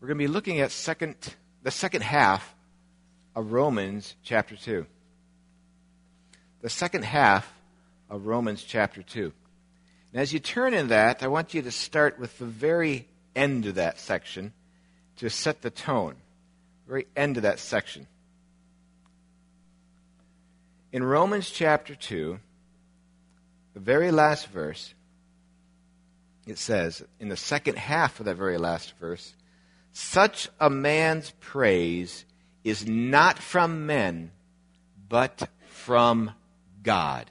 We're going to be looking at the second half of Romans chapter 2. The second half of Romans chapter 2. And as you turn in that, I want you to start with the very end of that section to set the tone. Very end of that section. In Romans chapter 2, the very last verse, it says, in the second half of that very last verse, such a man's praise is not from men, but from God.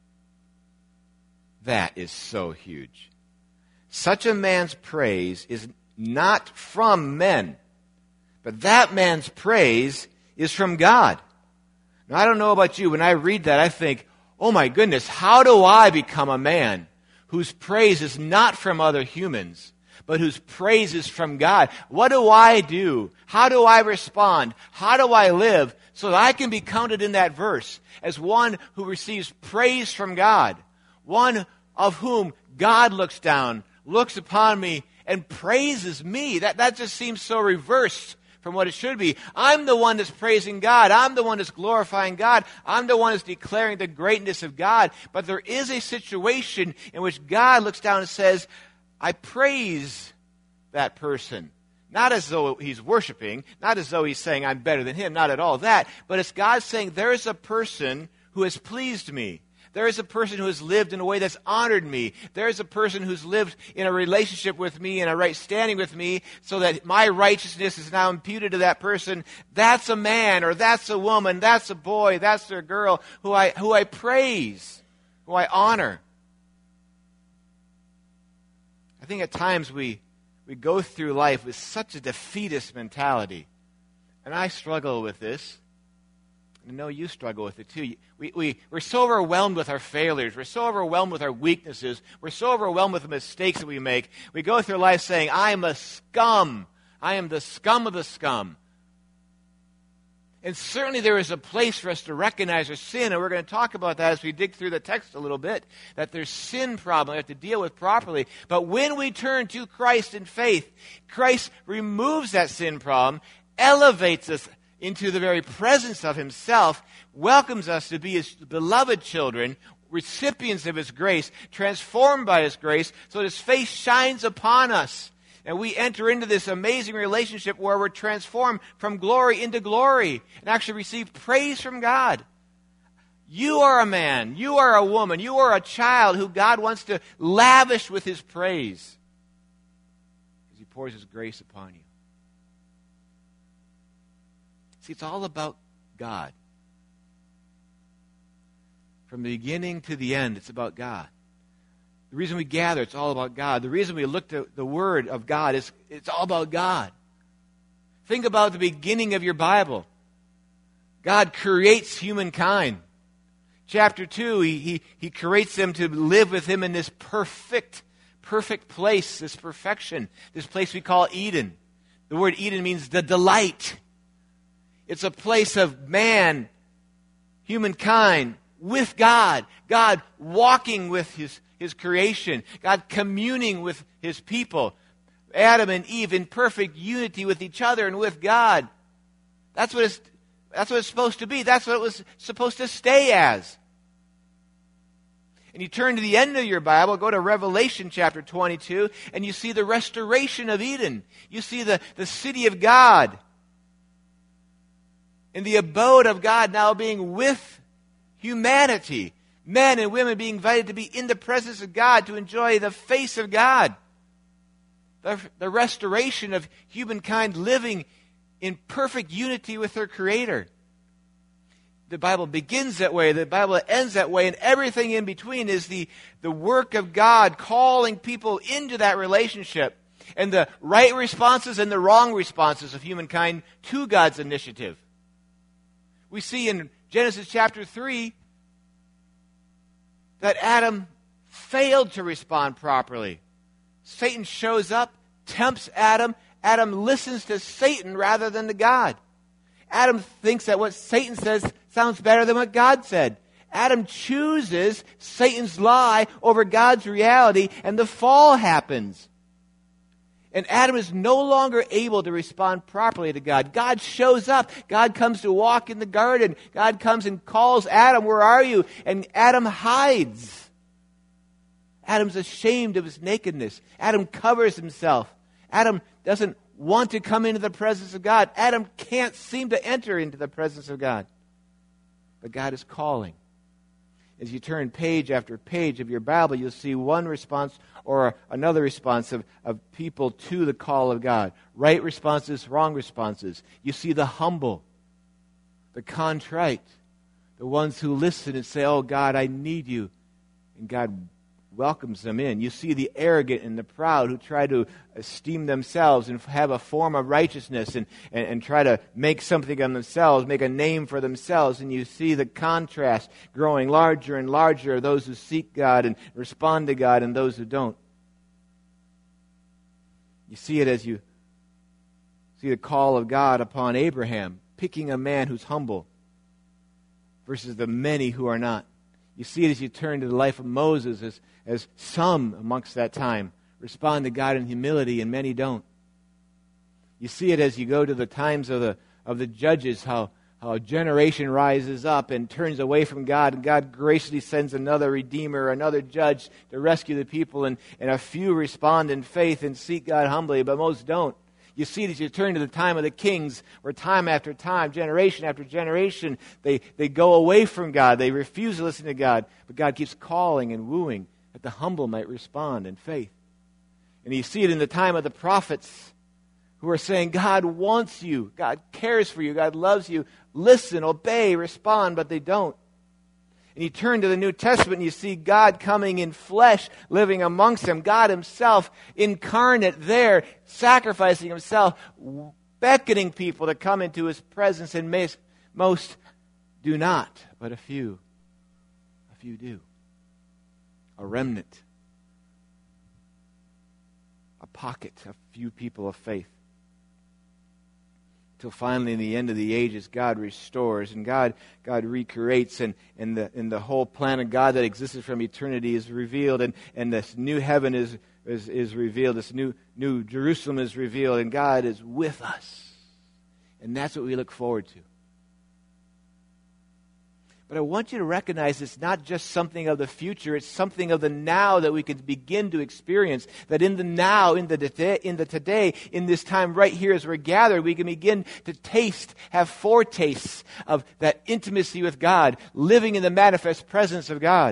That is so huge. Such a man's praise is not from men, but that man's praise is from God. Now, I don't know about you. When I read that, I think, oh my goodness, how do I become a man whose praise is not from other humans, but whose praise is from God? What do I do? How do I respond? How do I live so that I can be counted in that verse as one who receives praise from God? One of whom God looks down, looks upon me, and praises me. That just seems so reversed from what it should be. I'm the one that's praising God. I'm the one that's glorifying God. I'm the one that's declaring the greatness of God. But there is a situation in which God looks down and says, I praise that person. Not as though he's worshiping, not as though he's saying I'm better than him, not at all that. But it's God saying there is a person who has pleased me. There is a person who has lived in a way that's honored me. There is a person who's lived in a relationship with me, in a right standing with me, so that my righteousness is now imputed to that person. That's a man, or that's a woman, that's a boy, that's a girl who I praise, who I honor. I think at times we go through life with such a defeatist mentality. And I struggle with this. I know you struggle with it too. We're so overwhelmed with our failures. We're so overwhelmed with our weaknesses. We're so overwhelmed with the mistakes that we make. We go through life saying, I am a scum. I am the scum of the scum. And certainly there is a place for us to recognize our sin, and we're going to talk about that as we dig through the text a little bit, that there's sin problem we have to deal with properly. But when we turn to Christ in faith, Christ removes that sin problem, elevates us into the very presence of himself, welcomes us to be his beloved children, recipients of his grace, transformed by his grace, so that his face shines upon us. And we enter into this amazing relationship where we're transformed from glory into glory and actually receive praise from God. You are a man, you are a woman, you are a child who God wants to lavish with his praise as he pours his grace upon you. See, it's all about God. From the beginning to the end, it's about God. The reason we gather, it's all about God. The reason we look to the Word of God is it's all about God. Think about the beginning of your Bible. God creates humankind. Chapter 2, he creates them to live with him in this perfect place, this perfection, this place we call Eden. The word Eden means the delight. It's a place of man, humankind, with God. God walking with his creation. God communing with his people. Adam and Eve in perfect unity with each other and with God. That's what it's supposed to be. That's what it was supposed to stay as. And you turn to the end of your Bible, go to Revelation chapter 22, and you see the restoration of Eden. You see the city of God. And the abode of God now being with humanity. Men and women being invited to be in the presence of God to enjoy the face of God. The restoration of humankind living in perfect unity with their Creator. The Bible begins that way, the Bible ends that way, and everything in between is the work of God calling people into that relationship and the right responses and the wrong responses of humankind to God's initiative. We see in Genesis chapter 3 that Adam failed to respond properly. Satan shows up, tempts Adam. Adam listens to Satan rather than to God. Adam thinks that what Satan says sounds better than what God said. Adam chooses Satan's lie over God's reality, and the fall happens. And Adam is no longer able to respond properly to God. God shows up. God comes to walk in the garden. God comes and calls Adam, "Where are you?" And Adam hides. Adam's ashamed of his nakedness. Adam covers himself. Adam doesn't want to come into the presence of God. Adam can't seem to enter into the presence of God. But God is calling. As you turn page after page of your Bible, you'll see one response or another response of people to the call of God. Right responses, wrong responses. You see the humble, the contrite, the ones who listen and say, "Oh God, I need you." And God welcomes them in. You see the arrogant and the proud who try to esteem themselves and have a form of righteousness and try to make something of themselves, make a name for themselves. And you see the contrast growing larger and larger of those who seek God and respond to God and those who don't. You see it as you see the call of God upon Abraham, picking a man who's humble versus the many who are not. You see it as you turn to the life of Moses, as some amongst that time respond to God in humility and many don't. You see it as you go to the times of the judges, how a generation rises up and turns away from God, and God graciously sends another redeemer, another judge to rescue the people, and a few respond in faith and seek God humbly, but most don't. You see it as you turn to the time of the kings, where time after time, generation after generation, they go away from God. They refuse to listen to God. But God keeps calling and wooing that the humble might respond in faith. And you see it in the time of the prophets who are saying, "God wants you. God cares for you. God loves you. Listen, obey, respond," but they don't. And you turn to the New Testament and you see God coming in flesh, living amongst them. God himself incarnate there, sacrificing himself, beckoning people to come into his presence. And most do not, but a few do. A remnant. A pocket, a few people of faith. Till finally, in the end of the ages, God restores and God recreates, and the whole plan of God that existed from eternity is revealed, and this new heaven is revealed, this new Jerusalem is revealed, and God is with us. And that's what we look forward to. But I want you to recognize it's not just something of the future, it's something of the now that we can begin to experience. That in the now, in the today, in this time right here as we're gathered, we can begin to taste, have foretastes of that intimacy with God, living in the manifest presence of God.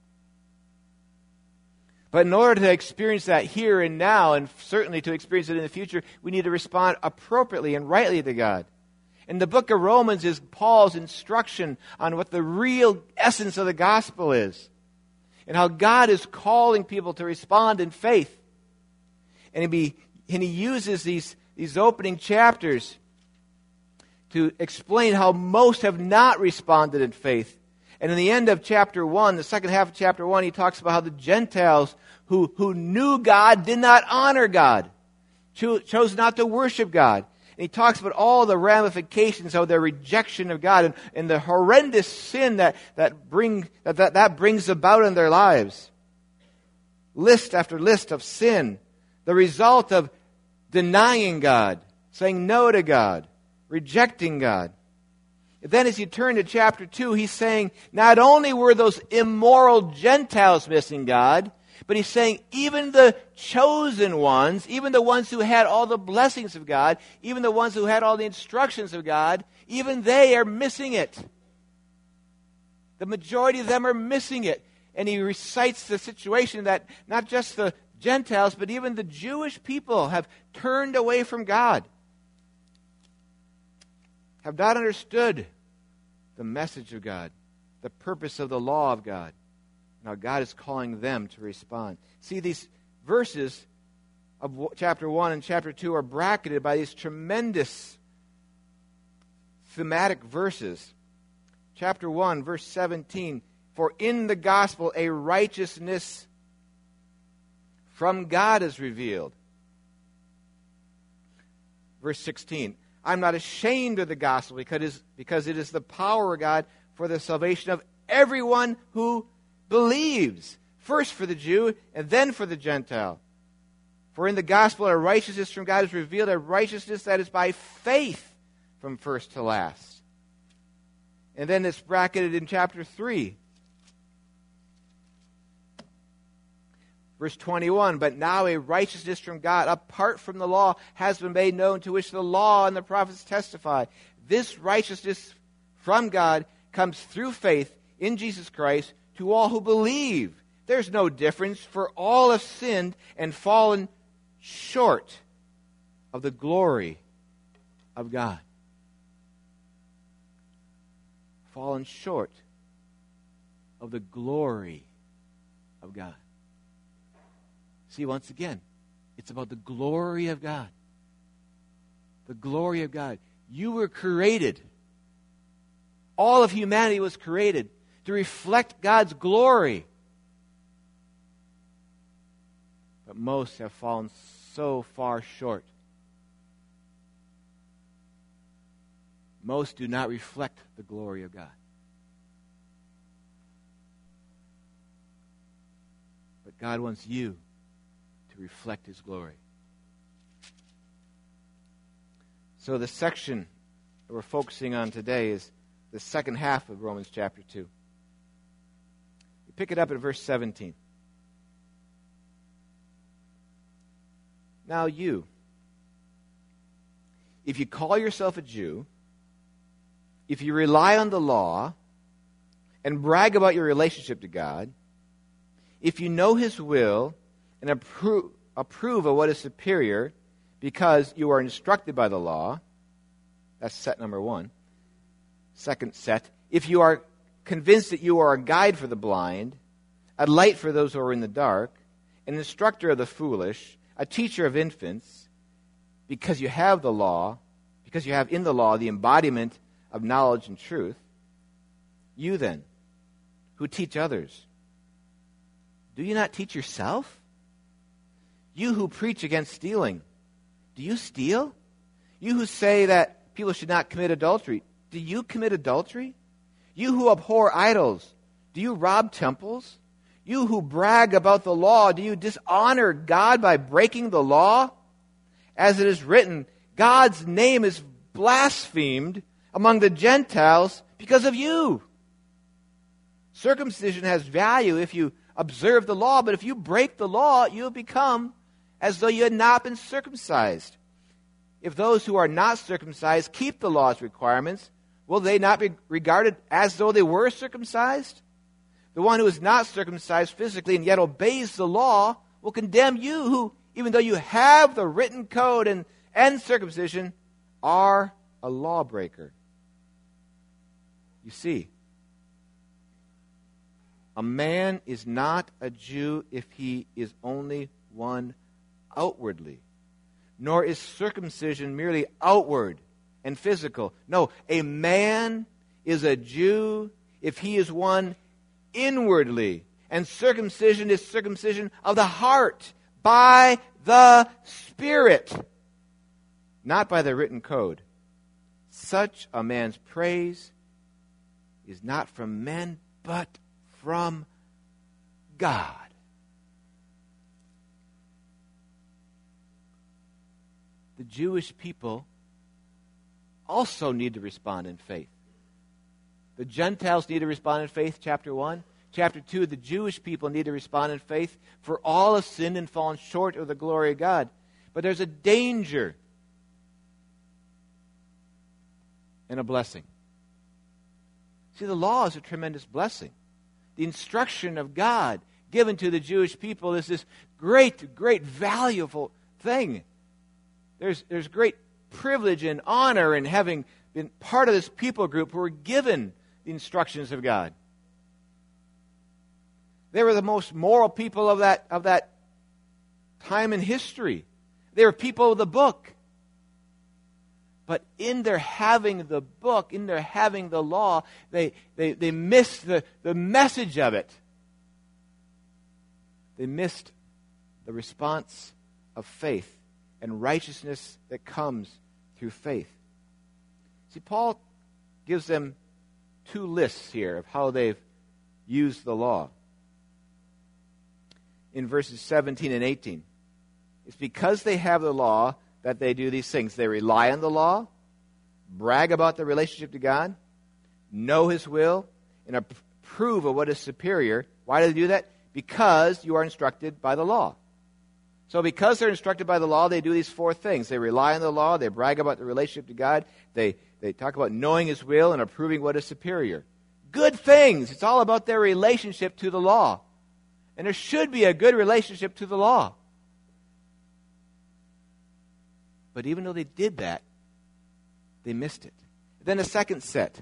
But in order to experience that here and now, and certainly to experience it in the future, we need to respond appropriately and rightly to God. And the book of Romans is Paul's instruction on what the real essence of the gospel is, and how God is calling people to respond in faith. And he uses these opening chapters to explain how most have not responded in faith. And in the end of chapter 1, the second half of chapter 1, he talks about how the Gentiles who knew God did not honor God, chose not to worship God. And he talks about all the ramifications of their rejection of God and the horrendous sin that brings about in their lives. List after list of sin. The result of denying God, saying no to God, rejecting God. Then as you turn to chapter 2, he's saying not only were those immoral Gentiles missing God, but he's saying even the chosen ones, even the ones who had all the blessings of God, even the ones who had all the instructions of God, even they are missing it. The majority of them are missing it. And he recites the situation that not just the Gentiles, but even the Jewish people have turned away from God, have not understood the message of God, the purpose of the law of God. Now God is calling them to respond. See, these verses of chapter 1 and chapter 2 are bracketed by these tremendous thematic verses. Chapter 1, verse 17, "For in the gospel a righteousness from God is revealed." Verse 16, "I'm not ashamed of the gospel because it is the power of God for the salvation of everyone who believes, first for the Jew and then for the Gentile. For in the gospel a righteousness from God is revealed, a righteousness that is by faith from first to last. And then it's bracketed in chapter 3. Verse 21, but now a righteousness from God apart from the law has been made known, to which the law and the prophets testify. This righteousness from God comes through faith in Jesus Christ to all who believe. There's no difference, for all have sinned and fallen short of the glory of God. Fallen short of the glory of God. See, once again, it's about the glory of God. The glory of God. You were created. All of humanity was created to reflect God's glory. But most have fallen so far short. Most do not reflect the glory of God. But God wants you to reflect His glory. So the section that we're focusing on today is the second half of Romans chapter 2. We pick it up at verse 17. Now you, if you call yourself a Jew, if you rely on the law and brag about your relationship to God, if you know His will and approve of what is superior because you are instructed by the law, that's set number one. Second set, if you are convinced that you are a guide for the blind, a light for those who are in the dark, an instructor of the foolish, a teacher of infants, because you have the law, because you have in the law the embodiment of knowledge and truth, you then, who teach others, do you not teach yourself? You who preach against stealing, do you steal? You who say that people should not commit adultery, do you commit adultery? You who abhor idols, do you rob temples? You who brag about the law, do you dishonor God by breaking the law? As it is written, God's name is blasphemed among the Gentiles because of you. Circumcision has value if you observe the law, but if you break the law, you have become as though you had not been circumcised. If those who are not circumcised keep the law's requirements, will they not be regarded as though they were circumcised? The one who is not circumcised physically and yet obeys the law will condemn you who, even though you have the written code and circumcision, are a lawbreaker. You see, a man is not a Jew if he is only one outwardly, nor is circumcision merely outward and physical. No, a man is a Jew if he is one inwardly, and circumcision is circumcision of the heart by the Spirit, not by the written code. Such a man's praise is not from men, but from God. The Jewish people also need to respond in faith. The Gentiles need to respond in faith, chapter 1. Chapter 2, the Jewish people need to respond in faith, for all have sinned and fallen short of the glory of God. But there's a danger and a blessing. See, the law is a tremendous blessing. The instruction of God given to the Jewish people is this great, great, valuable thing. There's great privilege and honor in having been part of this people group who were given the instructions of God. They were the most moral people of that time in history. They were people of the book. But in their having the book, in their having the law, they missed the message of it. They missed the response of faith and righteousness that comes through faith. See, Paul gives them two lists here of how they've used the law. In verses 17 and 18. It's because they have the law that they do these things. They rely on the law, brag about their relationship to God, know His will, and approve of what is superior. Why do they do that? Because you are instructed by the law. So because they're instructed by the law, they do these four things. They rely on the law, they brag about the relationship to God, they talk about knowing His will and approving what is superior. Good things. It's all about their relationship to the law. And there should be a good relationship to the law. But even though they did that, they missed it. Then a second set.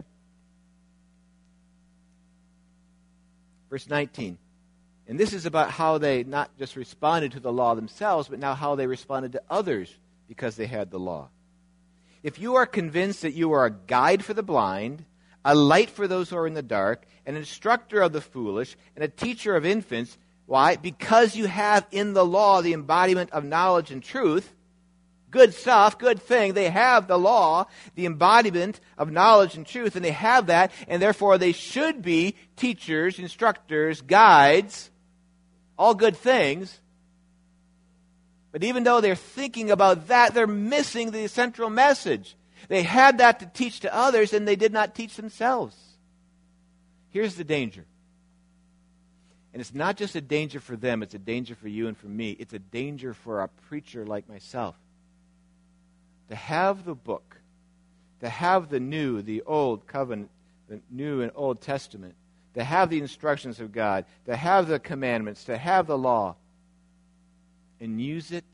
Verse 19. And this is about how they not just responded to the law themselves, but now how they responded to others because they had the law. If you are convinced that you are a guide for the blind, a light for those who are in the dark, an instructor of the foolish, and a teacher of infants, why? Because you have in the law the embodiment of knowledge and truth. Good stuff, good thing. They have the law, the embodiment of knowledge and truth, and they have that, and therefore they should be teachers, instructors, guides, all good things. But even though they're thinking about that, they're missing the central message. They had that to teach to others, and they did not teach themselves. Here's the danger. And it's not just a danger for them, it's a danger for you and for me. It's a danger for a preacher like myself. To have the book, to have the new, the old covenant, the New and Old Testament, to have the instructions of God, to have the commandments, to have the law, and use it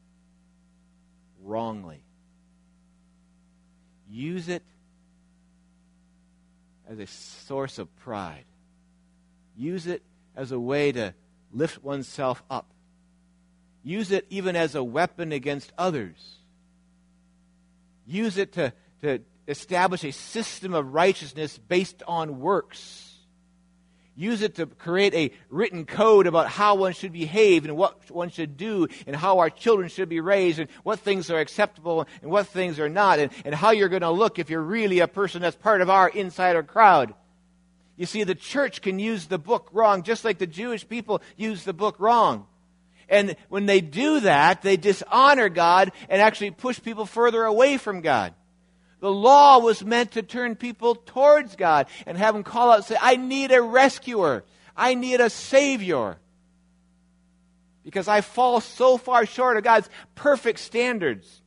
wrongly. Use it as a source of pride. Use it as a way to lift oneself up. Use it even as a weapon against others. Use it to establish a system of righteousness based on works. Use it to create a written code about how one should behave and what one should do and how our children should be raised and what things are acceptable and what things are not and how you're going to look if you're really a person that's part of our insider crowd. You see, the church can use the book wrong just like the Jewish people used the book wrong. And when they do that, they dishonor God and actually push people further away from God. The law was meant to turn people towards God and have them call out and say, I need a rescuer. I need a savior. Because I fall so far short of God's perfect standards.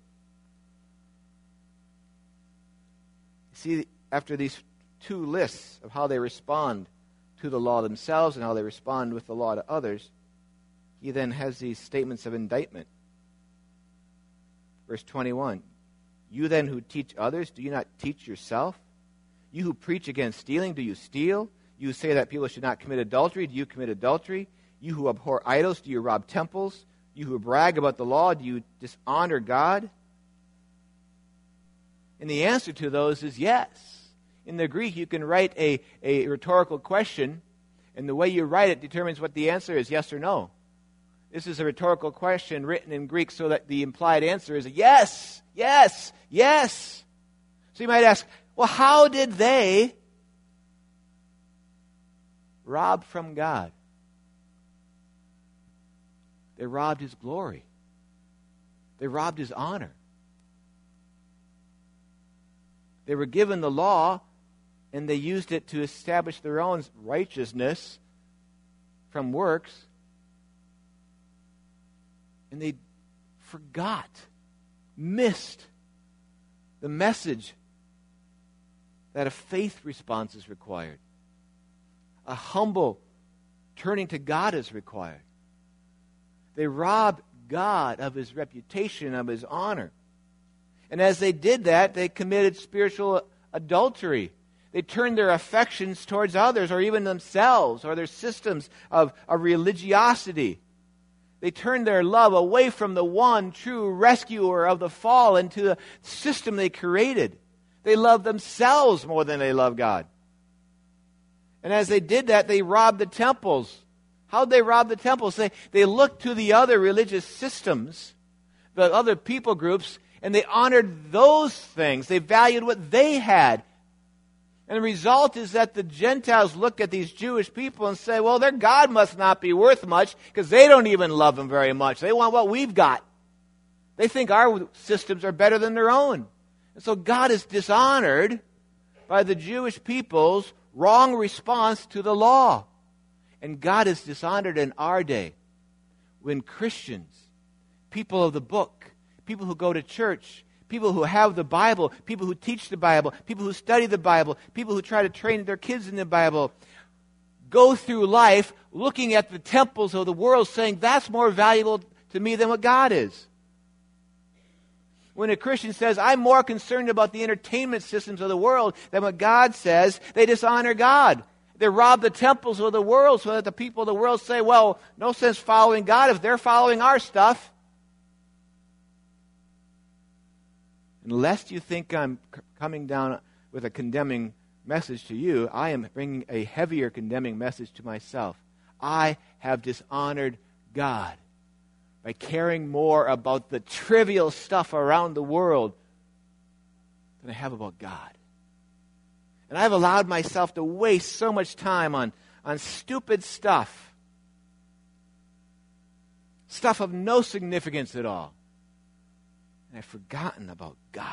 See, after these two lists of how they respond to the law themselves and how they respond with the law to others, he then has these statements of indictment. Verse 21. You then who teach others, do you not teach yourself? You who preach against stealing, do you steal? You who say that people should not commit adultery, do you commit adultery? You who abhor idols, do you rob temples? You who brag about the law, do you dishonor God? And the answer to those is yes. In the Greek, you can write a rhetorical question, and the way you write it determines what the answer is, yes or no. This is a rhetorical question written in Greek so that the implied answer is yes, yes, yes. So you might ask, well, how did they rob from God? They robbed His glory. They robbed His honor. They were given the law, and they used it to establish their own righteousness from works. And they forgot, missed the message that a faith response is required. A humble turning to God is required. They robbed God of His reputation, of His honor. And as they did that, they committed spiritual adultery. They turned their affections towards others or even themselves or their systems of religiosity. They turned their love away from the one true rescuer of the fallen to the system they created. They loved themselves more than they loved God. And as they did that, they robbed the temples. How did they rob the temples? They looked to the other religious systems, the other people groups, and they honored those things. They valued what they had. And the result is that the Gentiles look at these Jewish people and say, well, their God must not be worth much because they don't even love Him very much. They want what we've got. They think our systems are better than their own. And so God is dishonored by the Jewish people's wrong response to the law. And God is dishonored in our day when Christians, people of the book, people who go to church, people who have the Bible, people who teach the Bible, people who study the Bible, people who try to train their kids in the Bible, go through life looking at the temples of the world saying, that's more valuable to me than what God is. When a Christian says, I'm more concerned about the entertainment systems of the world than what God says, they dishonor God. They rob the temples of the world so that the people of the world say, well, no sense following God if they're following our stuff. Unless you think I'm coming down with a condemning message to you, I am bringing a heavier condemning message to myself. I have dishonored God by caring more about the trivial stuff around the world than I have about God. And I've allowed myself to waste so much time on stupid stuff. Stuff of no significance at all. And I've forgotten about God.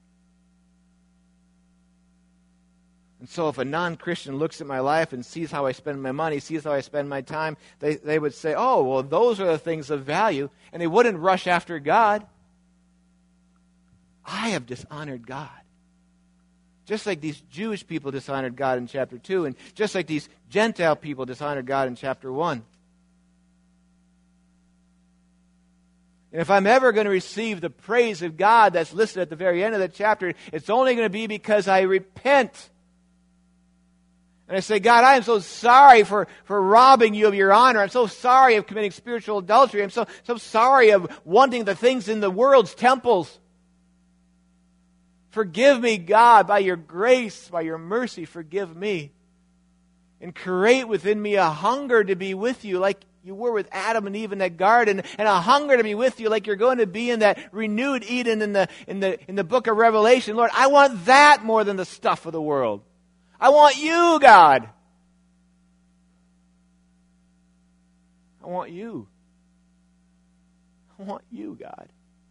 And so if a non-Christian looks at my life and sees how I spend my money, sees how I spend my time, they would say, oh, well, those are the things of value. And they wouldn't rush after God. I have dishonored God. Just like these Jewish people dishonored God in chapter 2, and just like these Gentile people dishonored God in chapter 1. And if I'm ever going to receive the praise of God that's listed at the very end of the chapter, it's only going to be because I repent. And I say, God, I am so sorry for robbing you of your honor. I'm so sorry of committing spiritual adultery. I'm so sorry of wanting the things in the world's temples. Forgive me, God, by your grace, by your mercy, forgive me. And create within me a hunger to be with you like you were with Adam and Eve in that garden, and a hunger to be with you like you're going to be in that renewed Eden in the book of Revelation. Lord, I want that more than the stuff of the world. I want you, God. I want you. I want you, God.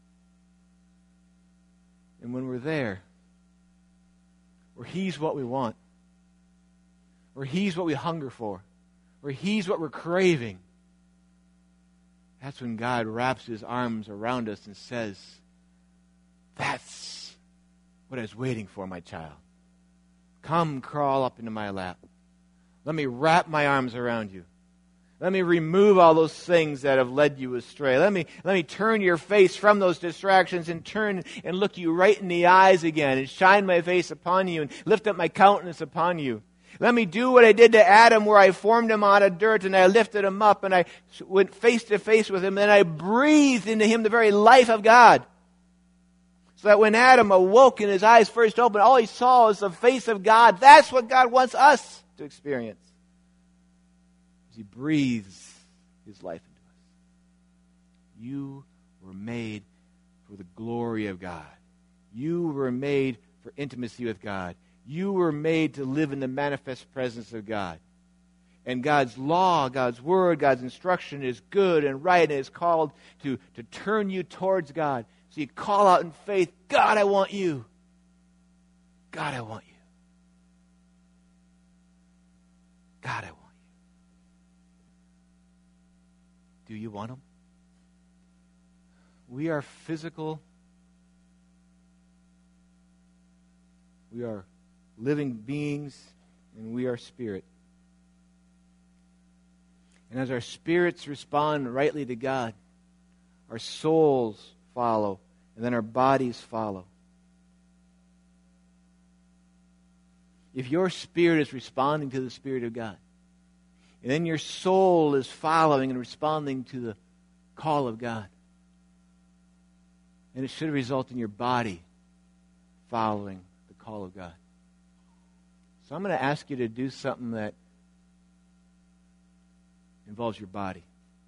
And when we're there, where He's what we want, where He's what we hunger for, where He's what we're craving, that's when God wraps His arms around us and says, that's what I was waiting for, my child. Come crawl up into my lap. Let me wrap my arms around you. Let me remove all those things that have led you astray. Let me turn your face from those distractions and turn and look you right in the eyes again and shine my face upon you and lift up my countenance upon you. Let me do what I did to Adam, where I formed him out of dirt and I lifted him up and I went face to face with him and I breathed into him the very life of God. So that when Adam awoke and his eyes first opened, all he saw was the face of God. That's what God wants us to experience. As He breathes His life into us. You were made for the glory of God. You were made for intimacy with God. You were made to live in the manifest presence of God. And God's law, God's word, God's instruction is good and right, and is called to turn you towards God. So you call out in faith, God, I want you. God, I want you. God, I want you. Do you want Him? We are physical. We are living beings, and we are spirit. And as our spirits respond rightly to God, our souls follow, and then our bodies follow. If your spirit is responding to the Spirit of God, and then your soul is following and responding to the call of God, and it should result in your body following the call of God. So I'm going to ask you to do something that involves your body.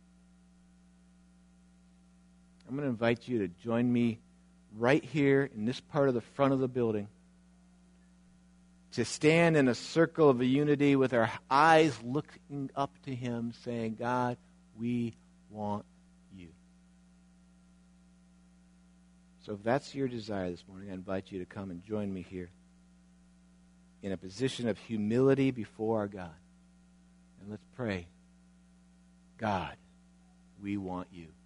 I'm going to invite you to join me right here in this part of the front of the building, to stand in a circle of unity with our eyes looking up to Him, saying, God, we want you. So if that's your desire this morning, I invite you to come and join me here in a position of humility before our God. And let's pray. God, we want you.